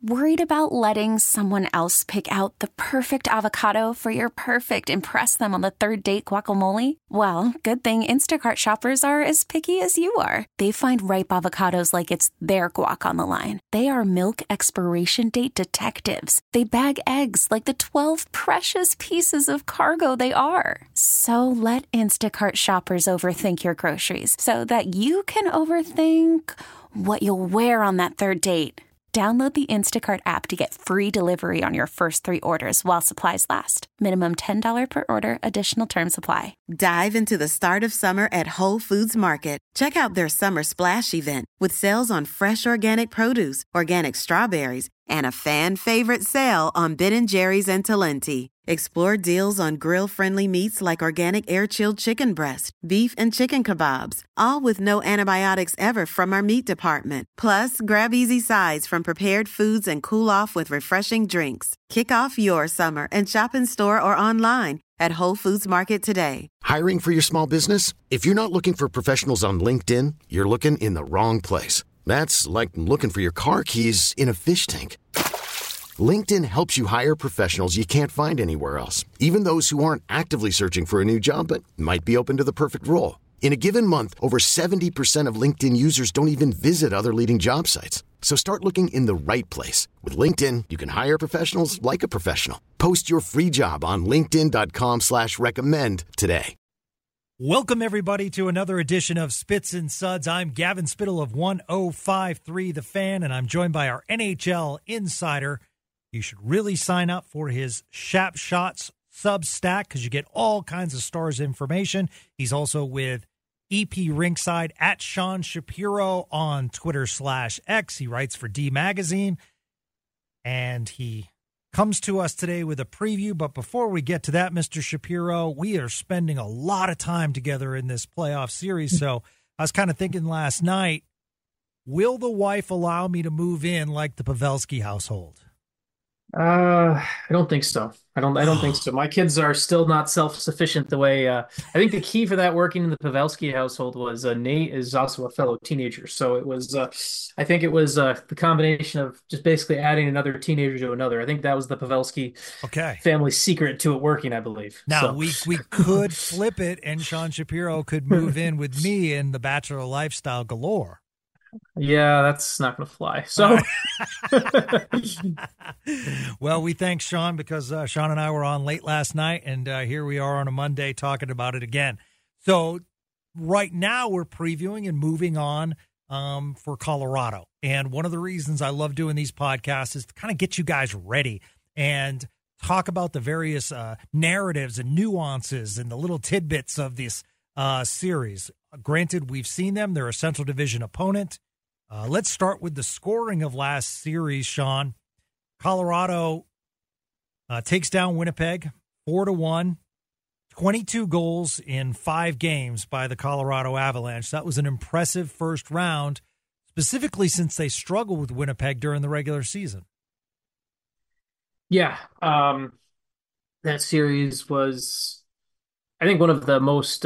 Worried about letting someone else pick out the perfect avocado for your perfect impress them on the third date guacamole? Well, good thing Instacart shoppers are as picky as you are. They find ripe avocados like it's their guac on the line. They are milk expiration date detectives. They bag eggs like the 12 precious pieces of cargo they are. So let Instacart shoppers overthink your groceries so that you can overthink what you'll wear on that third date. Download the Instacart app to get free delivery on your first 3 orders while supplies last. Minimum $10 per order. Additional terms apply. Dive into the start of summer at Whole Foods Market. Check out their Summer Splash event with sales on fresh organic produce, organic strawberries, and a fan-favorite sale on Ben & Jerry's and Talenti. Explore deals on grill-friendly meats like organic air-chilled chicken breast, beef and chicken kebabs, all with no antibiotics ever from our meat department. Plus, grab easy sides from prepared foods and cool off with refreshing drinks. Kick off your summer and shop in store or online at Whole Foods Market today. Hiring for your small business? If you're not looking for professionals on LinkedIn, you're looking in the wrong place. That's like looking for your car keys in a fish tank. LinkedIn helps you hire professionals you can't find anywhere else, even those who aren't actively searching for a new job but might be open to the perfect role. In a given month, over 70% of LinkedIn users don't even visit other leading job sites. So start looking in the right place. With LinkedIn, you can hire professionals like a professional. Post your free job on linkedin.com/recommend today. Welcome, everybody, to another edition of Spits and Suds. I'm Gavin Spittle of 105.3 The Fan, and I'm joined by our NHL insider. You should really sign up for his Shap Shots Substack because you get all kinds of Stars information. He's also with EP Rinkside at Sean Shapiro on Twitter/X. He writes for D Magazine, and he comes to us today with a preview. But before we get to that, Mr. Shapiro, we are spending a lot of time together in this playoff series. So I was kind of thinking last night, will the wife allow me to move in like the Pavelski household? I don't think so. I don't think so. My kids are still not self-sufficient the way I think the key for that working in the Pavelski household was Nate is also a fellow teenager. So it was I think it was the combination of just basically adding another teenager to another. I think that was the Pavelski family secret to it working, I believe. Now we could flip it and Sean Shapiro could move in with me in the Bachelor lifestyle galore. Yeah, that's not going to fly. So, well, we thank Sean because Sean and I were on late last night, and here we are on a Monday talking about it again. So right now we're previewing and moving on for Colorado. And one of the reasons I love doing these podcasts is to kind of get you guys ready and talk about the various narratives and nuances and the little tidbits of this series. Granted, we've seen them. They're a Central Division opponent. Let's start with the scoring of last series, Sean. Colorado takes down Winnipeg 4-1, 22 goals in 5 games by the Colorado Avalanche. That was an impressive first round, specifically since they struggled with Winnipeg during the regular season. Yeah, that series was, I think, one of the most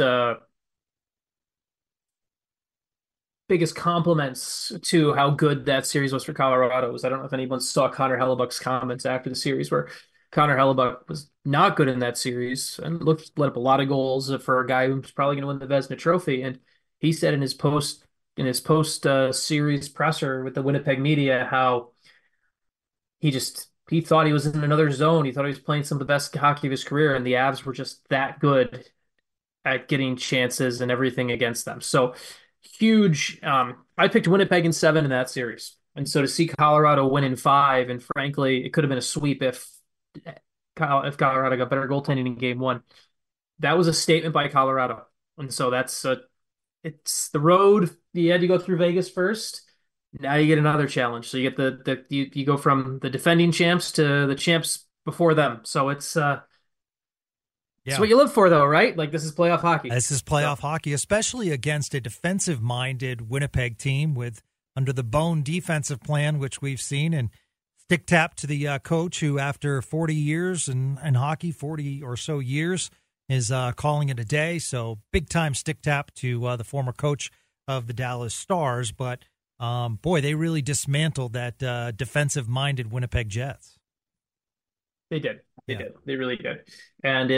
biggest compliments to how good that series was for Colorado. Was I don't know if anyone saw Connor Hellebuck's comments after the series, where Connor Hellebuck was not good in that series and let up a lot of goals for a guy who's probably going to win the Vezina Trophy. And he said in his post series presser with the Winnipeg media how he thought he was in another zone. He thought he was playing some of the best hockey of his career, and the Avs were just that good at getting chances and everything against them. So huge. I picked Winnipeg in 7 in that series. And so to see Colorado win in 5, and frankly, it could have been a sweep if Colorado got better goaltending in game 1. That was a statement by Colorado. And so it's the road. You had to go through Vegas first. Now you get another challenge. So you get you go from the defending champs to the champs before them. So it's It's what you live for, though, right? Like, this is playoff hockey. This is playoff hockey, especially against a defensive-minded Winnipeg team under the bone defensive plan, which we've seen, and stick tap to the coach who, after 40 years in hockey, 40 or so years, is calling it a day. So big-time stick tap to the former coach of the Dallas Stars. But boy, they really dismantled that defensive-minded Winnipeg Jets. They did. They Yeah. did. They really did. And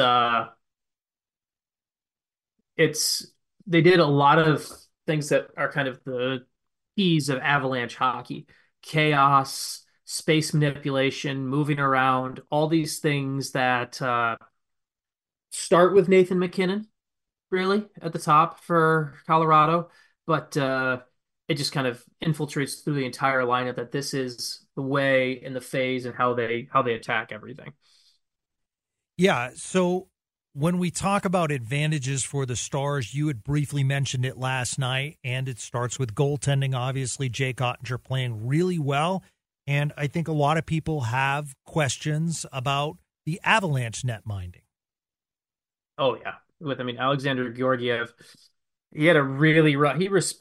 it's they did a lot of things that are kind of the keys of Avalanche hockey. Chaos, space manipulation, moving around, all these things that start with Nathan MacKinnon, really, at the top for Colorado, but it just kind of infiltrates through the entire lineup that this is the way and the phase and how they attack everything. Yeah, so when we talk about advantages for the Stars, you had briefly mentioned it last night, and it starts with goaltending. Obviously, Jake Ottinger playing really well, and I think a lot of people have questions about the Avalanche net minding. Oh yeah, Alexander Georgiev, he had a really rough.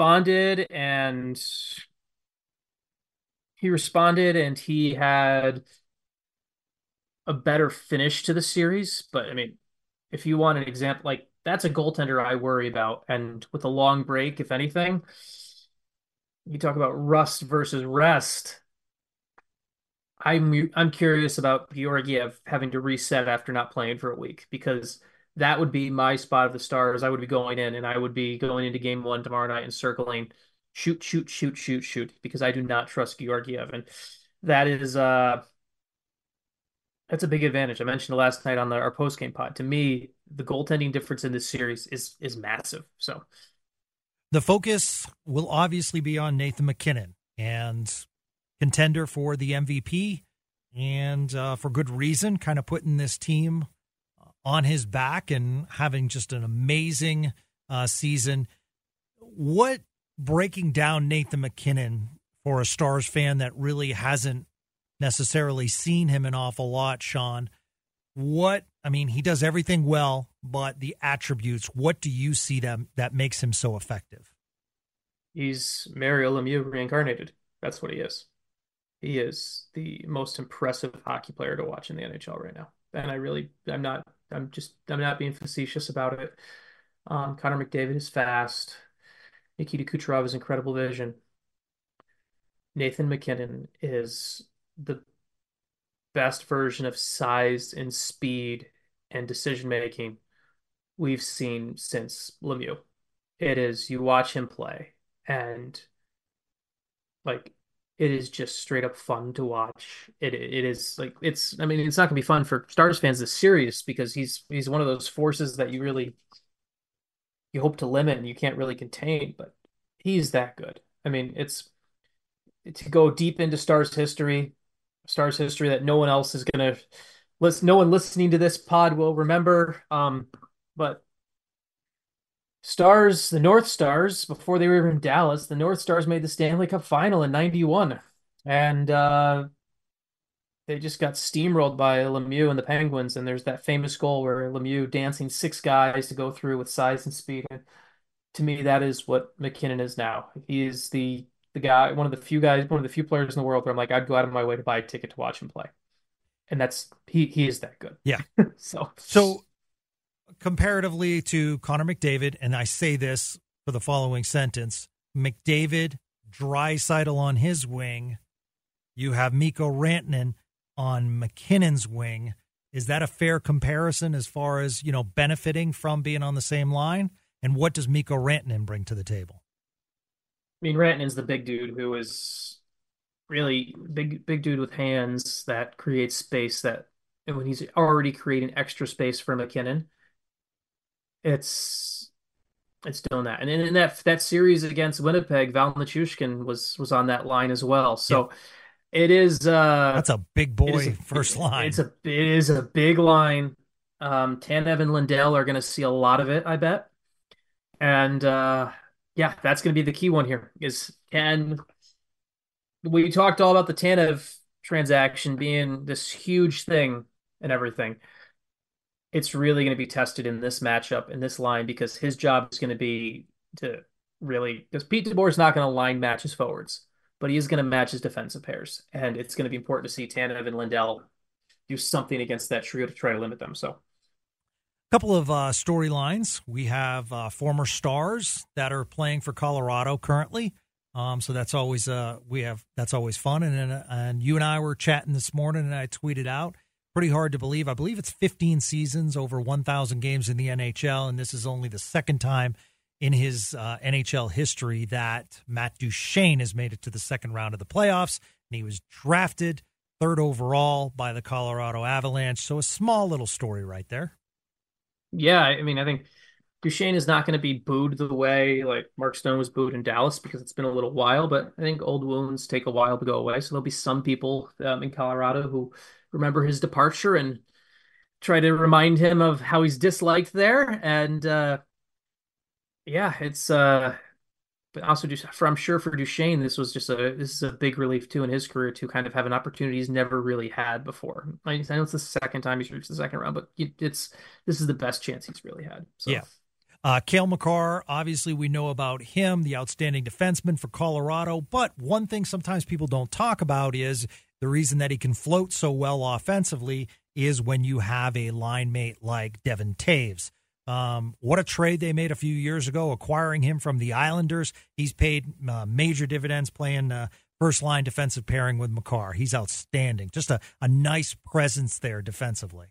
He responded, and he had a better finish to the series. But if you want an example, like that's a goaltender I worry about. And with a long break, if anything, you talk about rust versus rest. I'm curious about Georgiev having to reset after not playing for a week, because that would be my spot of the Stars. I would be going in, and I would be going into game one tomorrow night and circling shoot, shoot, shoot, shoot, shoot, because I do not trust Georgiev. And that is that's a big advantage. I mentioned it last night on our post game pod. To me, the goaltending difference in this series is massive. So the focus will obviously be on Nathan MacKinnon, and contender for the MVP, and for good reason, kind of putting this team on his back and having just an amazing season. What, breaking down Nathan MacKinnon for a Stars fan that really hasn't necessarily seen him an awful lot, Sean, he does everything well, but the attributes, what do you see that makes him so effective? He's Mario Lemieux reincarnated. That's what he is. He is the most impressive hockey player to watch in the NHL right now. And I'm not being facetious about it. Connor McDavid is fast. Nikita Kucherov has incredible vision. Nathan MacKinnon is the best version of size and speed and decision making we've seen since Lemieux. It is, you watch him play, and like, it is just straight up fun to watch. It is like, it's not gonna be fun for Stars fans this series, because he's one of those forces that you hope to limit and you can't really contain, but he's that good. It's to go deep into Stars history that no one else is gonna no one listening to this pod will remember. But Stars, the North Stars, before they were in Dallas, the North Stars made the Stanley Cup final in '91. And they just got steamrolled by Lemieux and the Penguins. And there's that famous goal where Lemieux dancing six guys to go through with size and speed. And to me, that is what MacKinnon is now. He is the guy, one of the few players in the world where I'm like, I'd go out of my way to buy a ticket to watch him play. And that's he is that good. Yeah. So comparatively to Connor McDavid, and I say this for the following sentence: McDavid, Draisaitl on his wing, you have Mikko Rantanen on MacKinnon's wing. Is that a fair comparison as far as, benefiting from being on the same line? And what does Mikko Rantanen bring to the table? Rantanen's the big dude who is really big dude with hands that creates space, and when he's already creating extra space for MacKinnon, it's doing that. And in that series against Winnipeg, Val Nichushkin was on that line as well. So yeah. It is that's a big boy first line. It is a big line. Tanev and Lindell are going to see a lot of it, I bet. And yeah, that's going to be the key one here. We talked all about the Tanev transaction being this huge thing and everything. It's really going to be tested in this matchup, in this line, because his job is going to be because Pete DeBoer is not going to line match his forwards, but he is going to match his defensive pairs. And it's going to be important to see Tanev and Lindell do something against that trio to try to limit them. So, couple of storylines. We have former Stars that are playing for Colorado currently. So that's always that's always fun. And you and I were chatting this morning, and I tweeted out, pretty hard to believe. I believe it's 15 seasons, over 1,000 games in the NHL, and this is only the second time in his NHL history that Matt Duchene has made it to the second round of the playoffs, and he was drafted third overall by the Colorado Avalanche. So a small little story right there. Yeah, I mean, I think Duchesne is not going to be booed the way like Mark Stone was booed in Dallas because it's been a little while, but I think old wounds take a while to go away. So there'll be some people in Colorado who remember his departure and try to remind him of how he's disliked there. And yeah, it's but also just for I'm sure for Duchesne, this is a big relief too in his career to kind of have an opportunity he's never really had before. I know it's the second time he's reached the second round, but this is the best chance he's really had. So. Yeah. Cale Makar, obviously we know about him, the outstanding defenseman for Colorado, but one thing sometimes people don't talk about is the reason that he can float so well offensively is when you have a line mate like Devin Taves. What a trade they made a few years ago, acquiring him from the Islanders. He's paid major dividends playing first-line defensive pairing with Makar. He's outstanding. Just a nice presence there defensively.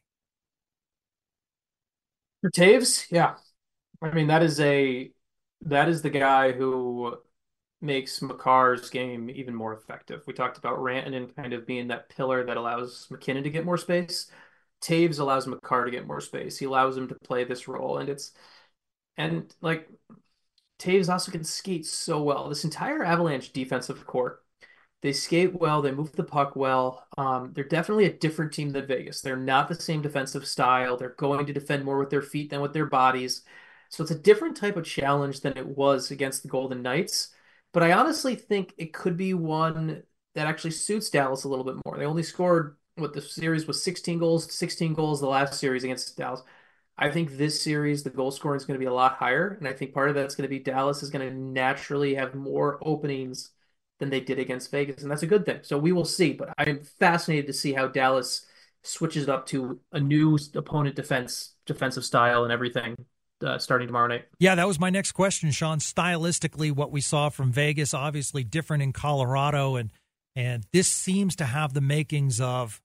For Taves, yeah. I mean, that is the guy who makes Makar's game even more effective. We talked about Rantanen kind of being that pillar that allows McKinnon to get more space. Taves allows Makar to get more space. He allows him to play this role, and like Taves also can skate so well. This entire Avalanche defensive core, they skate well, they move the puck well. They're definitely a different team than Vegas. They're not the same defensive style. They're going to defend more with their feet than with their bodies. So it's a different type of challenge than it was against the Golden Knights. But I honestly think it could be one that actually suits Dallas a little bit more. They only scored what the series was 16 goals the last series against Dallas. I think this series, the goal scoring is going to be a lot higher. And I think part of that's going to be Dallas is going to naturally have more openings than they did against Vegas. And that's a good thing. So we will see. But I'm fascinated to see how Dallas switches up to a new opponent defensive style and everything starting tomorrow night. Yeah, that was my next question, Sean. Stylistically, what we saw from Vegas, obviously different in Colorado, and this seems to have the makings of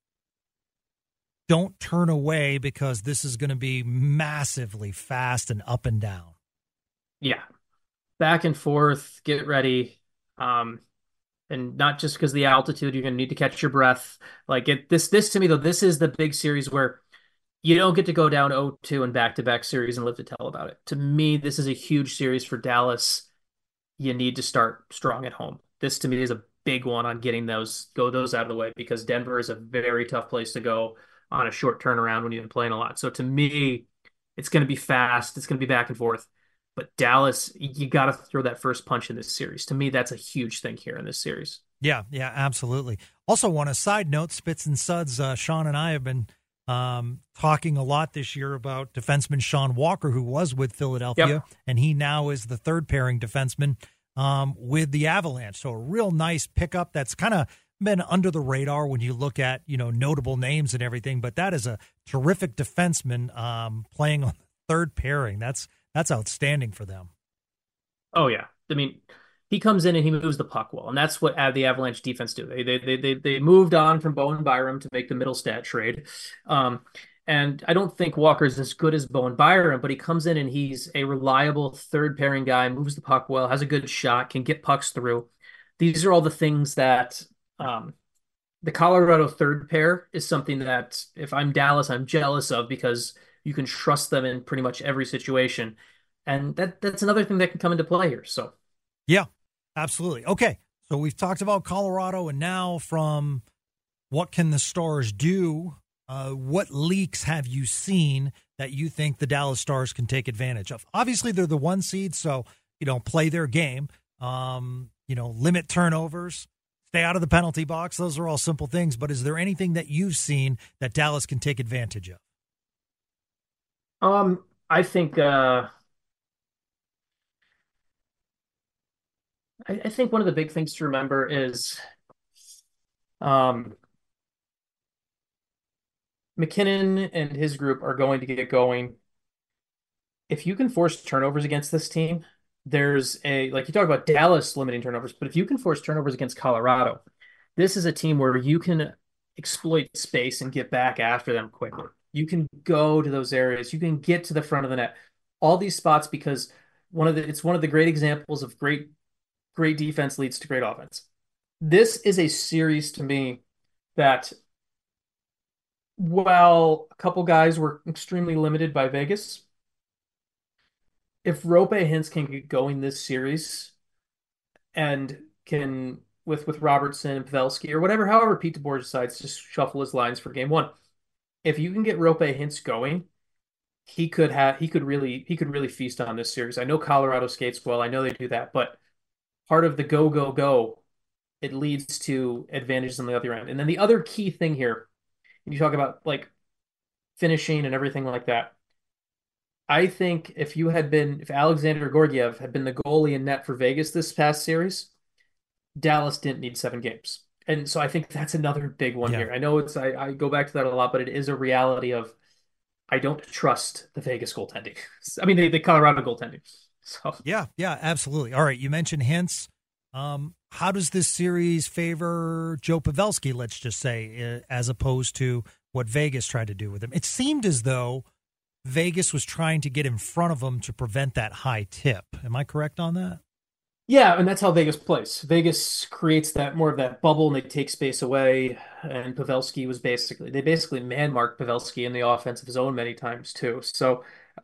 don't turn away because this is going to be massively fast and up and down. Yeah, back and forth, get ready. And not just because of the altitude, you're going to need to catch your breath. This to me, though, this is the big series where you don't get to go down 0-2 in back-to-back series and live to tell about it. To me, this is a huge series for Dallas. You need to start strong at home. This, to me, is a big one on getting those out of the way because Denver is a very tough place to go on a short turnaround when you've been playing a lot. So to me, it's going to be fast. It's going to be back and forth. But Dallas, you got to throw that first punch in this series. To me, that's a huge thing here in this series. Yeah, absolutely. Also, on a side note, Spits and Suds, Sean and I have been talking a lot this year about defenseman Sean Walker, who was with Philadelphia, and he now is the third pairing defenseman with the Avalanche. So a real nice pickup that's kind of been under the radar when you look at, notable names and everything, but that is a terrific defenseman playing on the third pairing. That's outstanding for them. Oh yeah. I mean, he comes in and he moves the puck well, and that's what the Avalanche defense do. They moved on from Bowen Byram to make the Middlestat trade, and I don't think Walker's as good as Bowen Byram, but he comes in and he's a reliable third pairing guy, moves the puck well, has a good shot, can get pucks through. These are all the things that the Colorado third pair is something that if I'm Dallas, I'm jealous of because you can trust them in pretty much every situation, and that's another thing that can come into play here. So. Yeah, absolutely. Okay, so we've talked about Colorado, and now from what can the Stars do, what leaks have you seen that you think the Dallas Stars can take advantage of? Obviously, they're the one seed, so, play their game, limit turnovers, stay out of the penalty box. Those are all simple things, but is there anything that you've seen that Dallas can take advantage of? I think I think one of the big things to remember is McKinnon and his group are going to get going. If you can force turnovers against this team, there's like you talk about Dallas limiting turnovers, but if you can force turnovers against Colorado, this is a team where you can exploit space and get back after them quickly. You can go to those areas. You can get to the front of the net. All these spots because it's one of the great examples of great defense leads to great offense. This is a series to me that while a couple guys were extremely limited by Vegas, if Rope Hintz can get going this series and can with Robertson and Pavelski or whatever, however Pete DeBoer decides to shuffle his lines for game one, if you can get Rope Hintz going, he could really feast on this series. I know Colorado skates well, I know they do that, but part of the go go go, it leads to advantages on the other end. And then the other key thing here, you talk about like finishing and everything like that. I think if Alexander Georgiev had been the goalie in net for Vegas this past series, Dallas didn't need 7 games. And so I think that's another big one here. I know I go back to that a lot, but it is a reality of I don't trust the Vegas goaltending. I mean, the Colorado goaltending. So yeah, absolutely. All right, you mentioned Hintz. How does this series favor Joe Pavelski, let's just say, as opposed to what Vegas tried to do with him? It seemed as though Vegas was trying to get in front of him to prevent that high tip. Am I correct on that? Yeah, and that's how Vegas plays. Vegas creates more of that bubble and they take space away. And Pavelski they basically man-marked Pavelski in the offensive zone many times too. So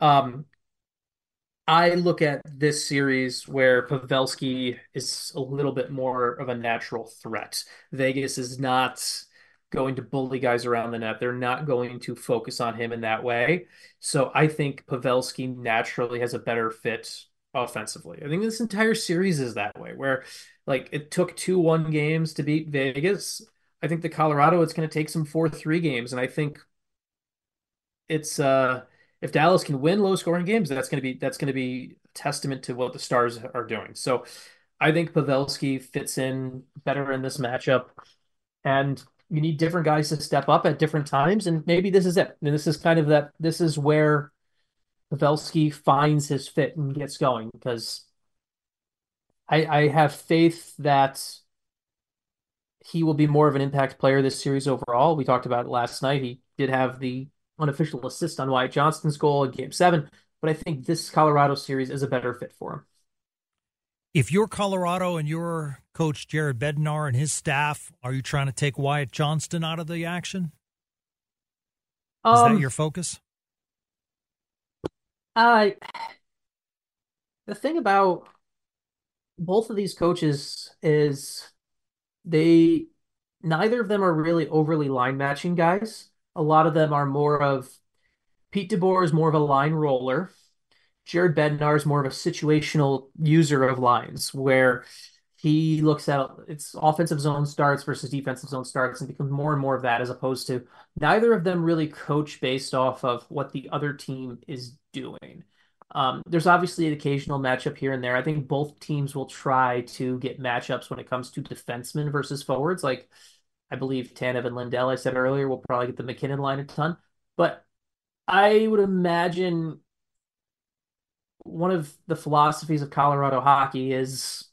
I look at this series where Pavelski is a little bit more of a natural threat. Vegas is not going to bully guys around the net. They're not going to focus on him in that way. So I think Pavelski naturally has a better fit offensively. I think this entire series is that way, where like it took 2-1 games to beat Vegas. I think it's going to take some 4-3 games. And I think it's if Dallas can win low scoring games, that's going to be a testament to what the Stars are doing. So I think Pavelski fits in better in this matchup, and you need different guys to step up at different times. And maybe this is it. And this is kind of that. This is where Pavelski finds his fit and gets going, because I have faith that he will be more of an impact player this series overall. We talked about it last night. He did have the unofficial assist on Wyatt Johnston's goal in Game 7, but I think this Colorado series is a better fit for him. If you're Colorado and you're Coach Jared Bednar and his staff, are you trying to take Wyatt Johnston out of the action? Is that your focus? The thing about both of these coaches is neither of them are really overly line matching guys. A lot of them are more of Pete DeBoer is more of a line roller. Jared Bednar is more of a situational user of lines, where he looks at it's offensive zone starts versus defensive zone starts and becomes more and more of that, as opposed to neither of them really coach based off of what the other team is doing. There's obviously an occasional matchup here and there. I think both teams will try to get matchups when it comes to defensemen versus forwards. Like I believe Tanev and Lindell, I said earlier, will probably get the McKinnon line a ton. But I would imagine one of the philosophies of Colorado hockey is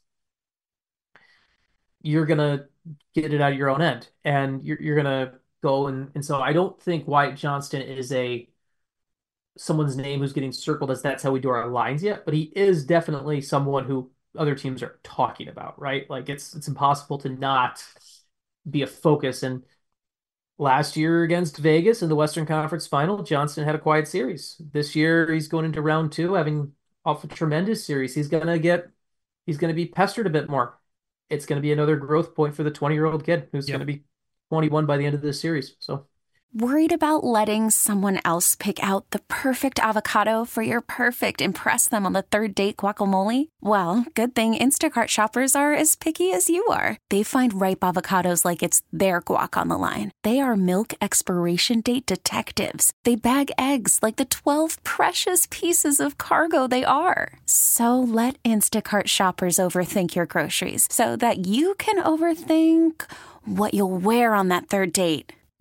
you're going to get it out of your own end, and you're going to go. And so I don't think Wyatt Johnston is someone's name who's getting circled as that's how we do our lines yet, but he is definitely someone who other teams are talking about, right? Like it's impossible to not be a focus. And last year against Vegas in the Western Conference Final, Johnston had a quiet series. This year he's going into round 2 having off a tremendous series. He's going to be pestered a bit more. It's going to be another growth point for the 20-year-old kid who's going to be 21 by the end of this series. So Worried about letting someone else pick out the perfect avocado for your perfect impress them on the third date guacamole? Well, good thing Instacart shoppers are as picky as you are. They find ripe avocados like it's their guac on the line. They are milk expiration date detectives. They bag eggs like the 12 precious pieces of cargo they are. So let Instacart shoppers overthink your groceries so that you can overthink what you'll wear on that third date.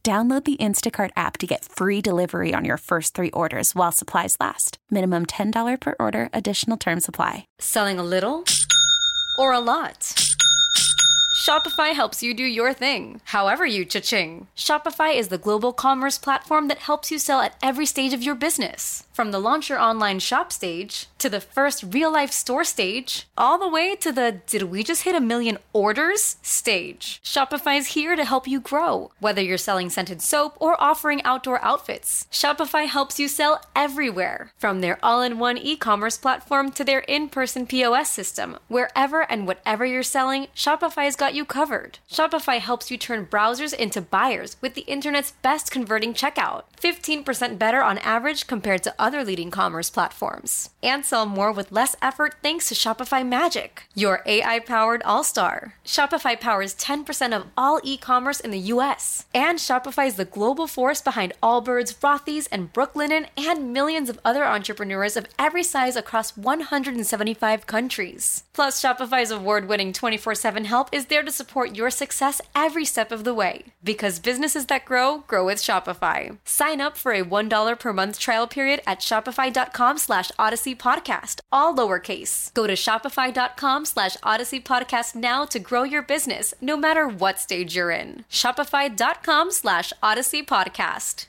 Download the Instacart app to get free delivery on your first 3 orders while supplies last. Minimum $10 per order. Additional terms apply. Selling a little or a lot? Shopify helps you do your thing, however you cha-ching. Shopify is the global commerce platform that helps you sell at every stage of your business. From the launch your online shop stage, to the first real-life store stage, all the way to the did we just hit 1 million orders stage. Shopify's here to help you grow. Whether you're selling scented soap or offering outdoor outfits, Shopify helps you sell everywhere. From their all-in-one e-commerce platform to their in-person POS system, wherever and whatever you're selling, Shopify's got you covered. Shopify helps you turn browsers into buyers with the internet's best converting checkout. 15% better on average compared to other leading commerce platforms. And sell more with less effort thanks to Shopify Magic, your AI-powered all-star. Shopify powers 10% of all e-commerce in the US. And Shopify is the global force behind Allbirds, Rothy's, and Brooklinen, and millions of other entrepreneurs of every size across 175 countries. Plus, Shopify's award-winning 24/7 help is there to support your success every step of the way. Because businesses that grow, grow with Shopify. Sign up for a $1 per month trial period at shopify.com/Odyssey Podcast, all lowercase. Go to shopify.com/Odyssey Podcast now to grow your business, no matter what stage you're in. Shopify.com/Odyssey Podcast.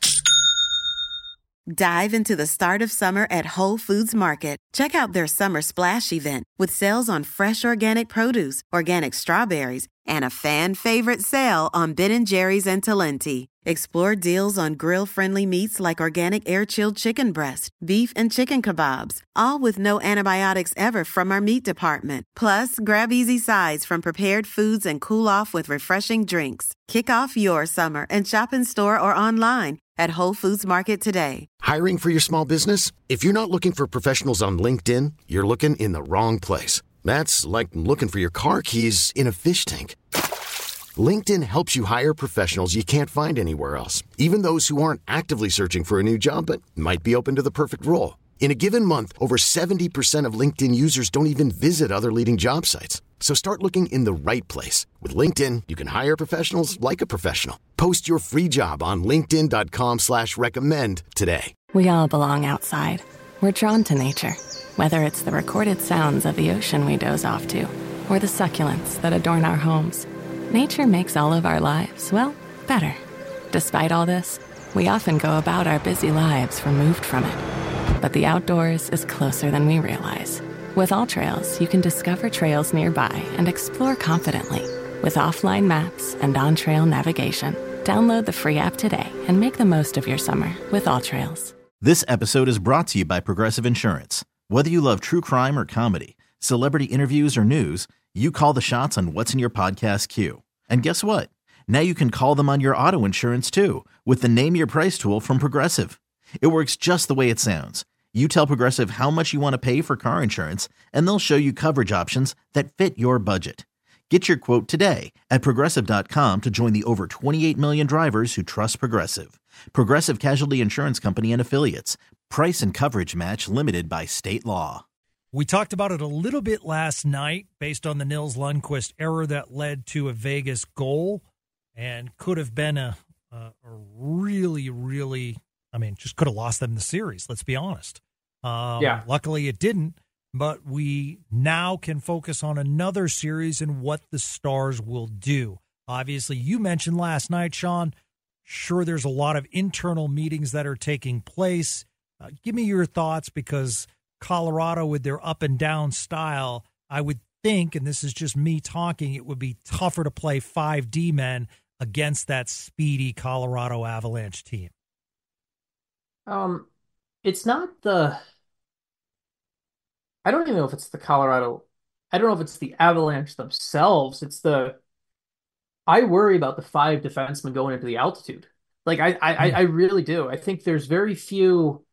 Dive into the start of summer at Whole Foods Market. Check out their summer splash event with sales on fresh organic produce, organic strawberries, and a fan favorite sale on Ben & Jerry's and Talenti. Explore deals on grill-friendly meats like organic air-chilled chicken breast, beef and chicken kebabs, all with no antibiotics ever from our meat department. Plus, grab easy sides from prepared foods and cool off with refreshing drinks. Kick off your summer and shop in store or online at Whole Foods Market today. Hiring for your small business? If you're not looking for professionals on LinkedIn, you're looking in the wrong place. That's like looking for your car keys in a fish tank. LinkedIn helps you hire professionals you can't find anywhere else, even those who aren't actively searching for a new job but might be open to the perfect role. In a given month, over 70% of LinkedIn users don't even visit other leading job sites. So start looking in the right place. With LinkedIn, you can hire professionals like a professional. Post your free job on linkedin.com/recommend today. We all belong outside. We're drawn to nature, whether it's the recorded sounds of the ocean we doze off to, or the succulents that adorn our homes. Nature makes all of our lives, well, better. Despite all this, we often go about our busy lives removed from it. But the outdoors is closer than we realize. With AllTrails, you can discover trails nearby and explore confidently. With offline maps and on-trail navigation, download the free app today and make the most of your summer with AllTrails. This episode is brought to you by Progressive Insurance. Whether you love true crime or comedy, celebrity interviews or news, you call the shots on what's in your podcast queue. And guess what? Now you can call them on your auto insurance too with the Name Your Price tool from Progressive. It works just the way it sounds. You tell Progressive how much you want to pay for car insurance, and they'll show you coverage options that fit your budget. Get your quote today at Progressive.com to join the over 28 million drivers who trust Progressive. Progressive Casualty Insurance Company and Affiliates. Price and coverage match limited by state law. We talked about it a little bit last night based on the Nils Lundqvist error that led to a Vegas goal and could have been a really, just could have lost them the series, let's be honest. Luckily it didn't, but we now can focus on another series and what the Stars will do. Obviously, you mentioned last night, Sean, sure there's a lot of internal meetings that are taking place. Give me your thoughts, because Colorado, with their up and down style, I would think, and this is just me talking, it would be tougher to play 5D men against that speedy Colorado Avalanche team. It's not the, I don't even know if it's the Colorado, I don't know if it's the Avalanche themselves. I worry about the 5 defensemen going into the altitude. Like I really do. I think there's very few,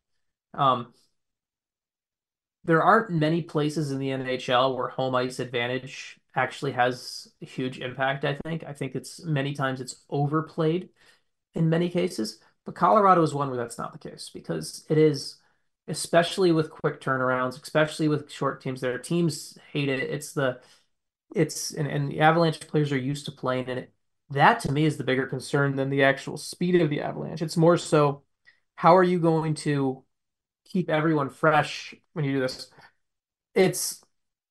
there aren't many places in the NHL where home ice advantage actually has a huge impact, I think it's many times it's overplayed in many cases. But Colorado is one where that's not the case, because it is, especially with quick turnarounds, especially with short teams. Their teams hate it. And the Avalanche players are used to playing in it that to me is the bigger concern than the actual speed of the Avalanche. It's more so, how are you going to keep everyone fresh when you do this? It's,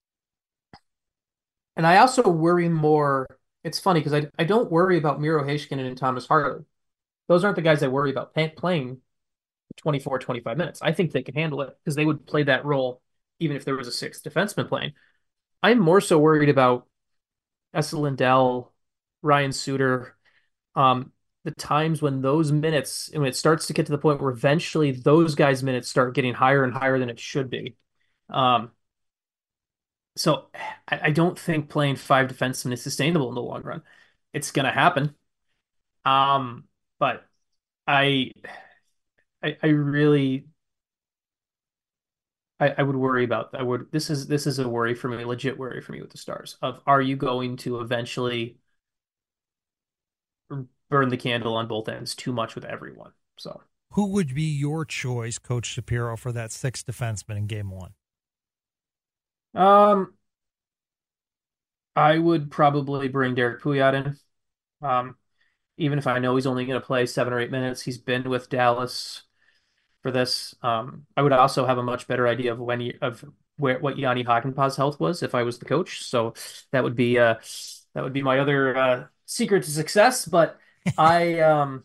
and I also worry more. It's funny because I don't worry about Miro Heiskanen and Thomas Harley. Those aren't the guys I worry about playing 24, 25 minutes. I think they can handle it because they would play that role even if there was a sixth defenseman playing. I'm more so worried about Esa Lindell, Ryan Suter, the times when those minutes, and when it starts to get to the point where eventually those guys' minutes start getting higher and higher than it should be. Um, so I don't think playing five defensemen is sustainable in the long run. It's going to happen. But I, I really, I would worry about, this is a worry for me, a legit worry for me with the Stars of, are you going to eventually burn the candle on both ends too much with everyone? So who would be your choice, Coach Shapiro, for that sixth defenseman in game one? I would probably bring Derek Pouliot in. Even if I know he's only going to play 7 or 8 minutes, he's been with Dallas for this. I would also have a much better idea of what Yanni Hakanpää's health was if I was the coach. So that would be my other secret to success. But I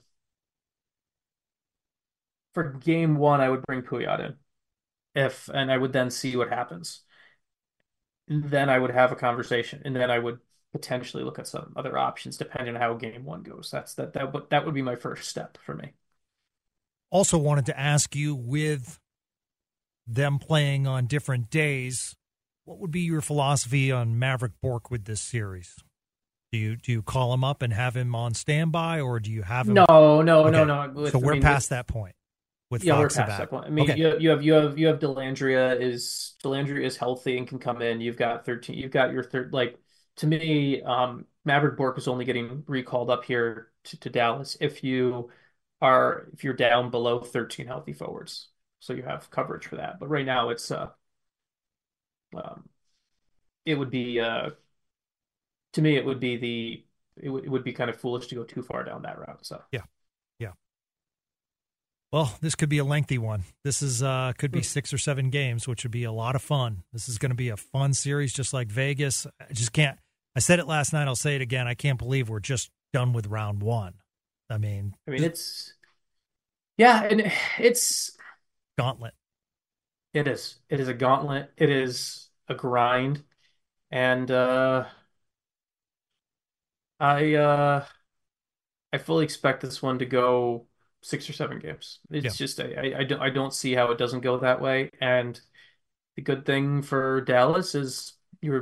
for game one, I would bring Pouliot in, and I would then see what happens. And then I would have a conversation, and then I would potentially look at some other options depending on how game one goes. That would be my first step for me. Also wanted to ask you, with them playing on different days, what would be your philosophy on Mavrik Bourque with this series? Do you call him up and have him on standby, or do you have him? No. So we're past that point. We're past that point. I mean, okay. you have Dellandrea is healthy and can come in. You've got 13. You've got your third. Like, to me, Mavrik Bourque is only getting recalled up here to Dallas if you're down below 13 healthy forwards, so you have coverage for that. But right now, it would be to me, it would be kind of foolish to go too far down that route. So yeah. Well, this could be a lengthy one. This is could be 6 or 7 games, which would be a lot of fun. This is going to be a fun series, just like Vegas. I just can't. I said it last night. I'll say it again. I can't believe we're just done with round one. I mean, it's gauntlet. It is. It is a gauntlet. It is a grind, and I fully expect this one to go 6 or 7 games. It's just I don't see how it doesn't go that way. And the good thing for Dallas is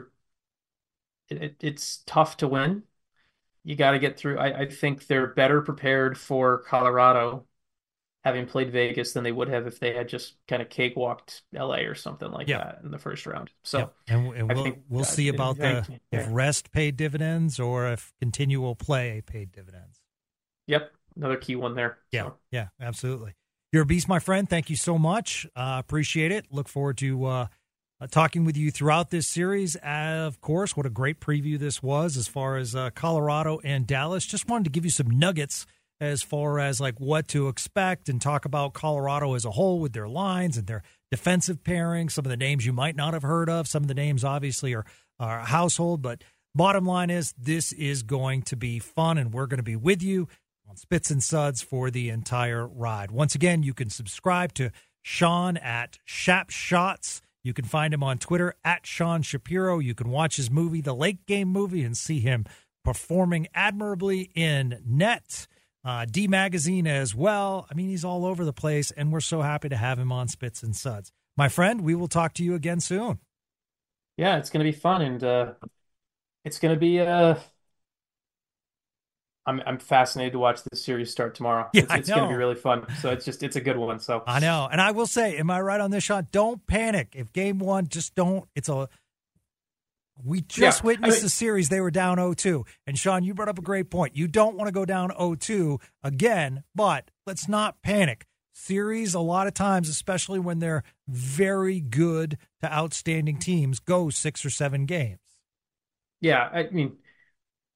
it's tough to win. You got to get through. I think they're better prepared for Colorado, having played Vegas, than they would have if they had just kind of cakewalked LA or something like that in the first round. So we'll see about if rest paid dividends or if continual play paid dividends. Yep. Another key one there. Yeah. So. Yeah, absolutely. You're a beast, my friend. Thank you so much. Appreciate it. Look forward to talking with you throughout this series. Of course, what a great preview this was as far as Colorado and Dallas. Just wanted to give you some nuggets as far as like what to expect and talk about Colorado as a whole with their lines and their defensive pairing, some of the names you might not have heard of. Some of the names obviously are household, but bottom line is this is going to be fun, and we're going to be with you on Spits and Suds for the entire ride. Once again, you can subscribe to Sean at Shap Shots. You can find him on Twitter at Sean Shapiro. You can watch his movie, The Late Game Movie, and see him performing admirably in net. D Magazine as well. I mean, he's all over the place, and we're so happy to have him on Spits and Suds. My friend, we will talk to you again soon. Yeah, it's going to be fun, and it's going to be I'm fascinated to watch this series start tomorrow. Yeah, it's going to be really fun. So it's a good one. So I know. And I will say, am I right on this, Sean? Don't panic. If game one, just don't. We just witnessed the series. They were down 0-2. And Sean, you brought up a great point. You don't want to go down 0-2 again, but let's not panic. Series, a lot of times, especially when they're very good to outstanding teams, go 6 or 7 games. Yeah, I mean,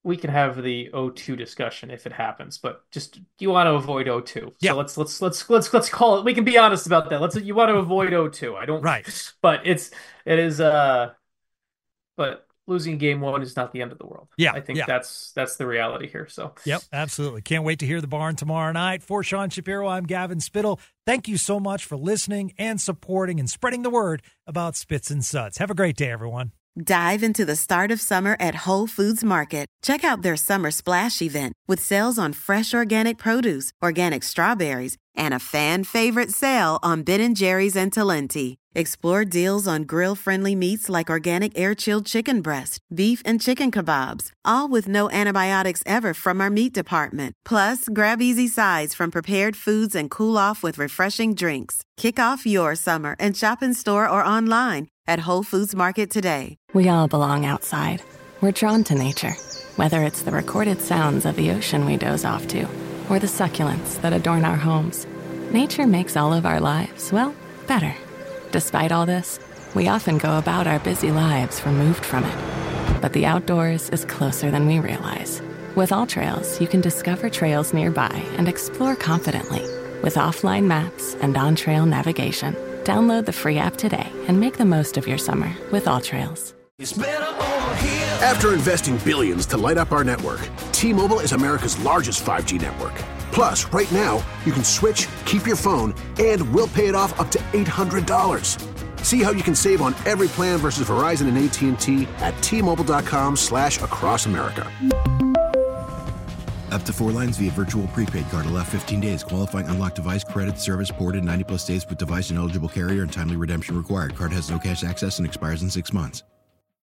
we can have the O2 discussion if it happens, but just you want to avoid O2. Yeah. So let's call it. We can be honest about that. You want to avoid O2. I don't. Right. But it is. But losing game one is not the end of the world. Yeah. I think that's the reality here. So. Yep, absolutely. Can't wait to hear the Barn tomorrow night. For Sean Shapiro, I'm Gavin Spittle. Thank you so much for listening and supporting and spreading the word about Spits and Suds. Have a great day, everyone. Dive into the start of summer at Whole Foods Market. Check out their Summer Splash event with sales on fresh organic produce, organic strawberries, and a fan-favorite sale on Ben & Jerry's and Talenti. Explore deals on grill-friendly meats like organic air-chilled chicken breast, beef and chicken kebabs, all with no antibiotics ever from our meat department. Plus, grab easy sides from prepared foods and cool off with refreshing drinks. Kick off your summer and shop in store or online at Whole Foods Market today. We all belong outside. We're drawn to nature, whether it's the recorded sounds of the ocean we doze off to, or the succulents that adorn our homes. Nature makes all of our lives, well, better. Despite all this, we often go about our busy lives removed from it. But the outdoors is closer than we realize. With AllTrails, you can discover trails nearby and explore confidently. With offline maps and on-trail navigation, download the free app today and make the most of your summer with AllTrails. After investing billions to light up our network, T-Mobile is America's largest 5G network. Plus, right now, you can switch, keep your phone, and we'll pay it off up to $800. See how you can save on every plan versus Verizon and AT&T at T-Mobile.com/across America. Up to 4 lines via virtual prepaid card. Allow 15 days. Qualifying unlocked device credit service ported 90+ days with device and eligible carrier and timely redemption required. Card has no cash access and expires in 6 months.